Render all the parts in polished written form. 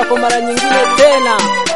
Samra kwa mara nyingine tena.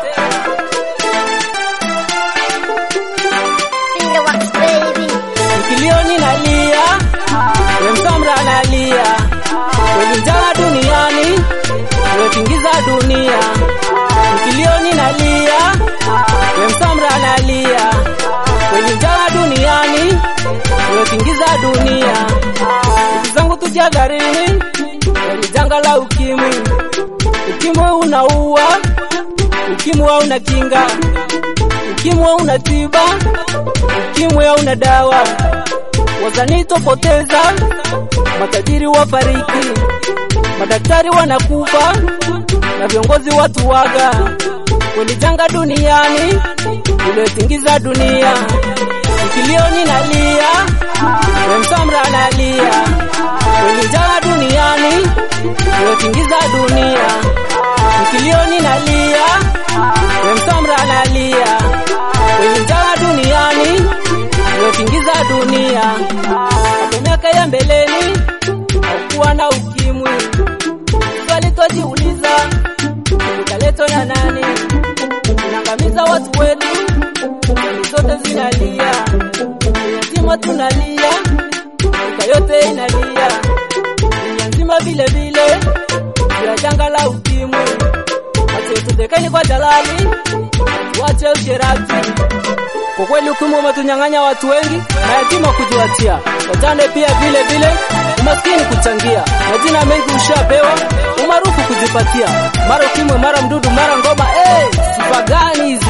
Nikilioni nalia, Samra nalia, kweli njaa duniani, wetingiza dunia. Nikilioni nalia, Samra nalia, kweli njaa duniani, wetingiza dunia. Zangu tujagarini, kweli janga la ukimwi. Ukimwi unaua, ukimwi hauna kinga, ukimwi hauna tiba, ukimwi hauna dawa. Wazani topoteza, matajiri wafariki, madaktari wanakufa, na viongozi watu waga. Kweli janga duniani, uletingiza dunia. Nikilioni nalia, Samra nalia, kweli njaa duniani, uletingiza dunia. Nikilioni nalia, Samra nalia, kweli njaa duniani, uletingiza dunia. Hapo miaka ya mbeleni, hakuwa na ukimwi. Swali tojiuliza, ikaletwa na nani? Unangamiza watu wetu, zote zinalia. Yatima tunalia, yote inalia. Dunia nzima vile vile, bila janga la ukimwi. Wache tutekeni kwa jalali, wache usherati. Kwa kweli ukimwi umetunyang'anya watu wengi, na yatima kujiwatia. Wajane pia vile vile, umaskini kuchangia. Majina mengi ushapewa, umaarufu kujipatia. Mara ukimwi, mara mdudu, mara ngoma. Sifa gani hizi?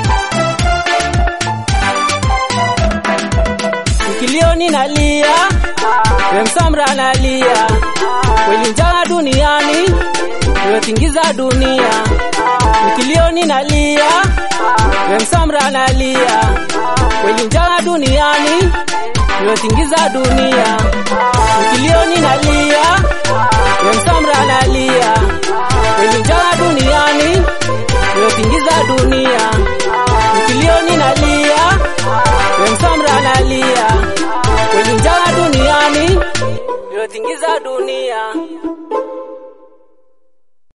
Nikilioni nalia, Samra nalia, kweli njaa duniani, wetingiza dunia. Nikilioni nalia, Samra nalia, kweli njaa duniani, wetingiza dunia. Nikilioni nalia, Samra nalia, kweli njaa duniani, wetingiza dunia. Nikilioni nalia, Samra nalia, kweli njaa duniani, wetingiza dunia.